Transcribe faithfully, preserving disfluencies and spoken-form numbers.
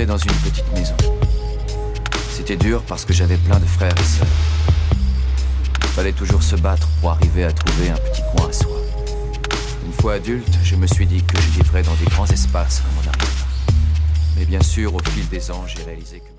vivais dans une petite maison. C'était dur parce que j'avais plein de frères et sœurs. Il fallait toujours se battre pour arriver à trouver un petit coin à soi. Une fois adulte, je me suis dit que je vivrais dans des grands espaces comme mon arrière. Mais bien sûr, au fil des ans, j'ai réalisé que...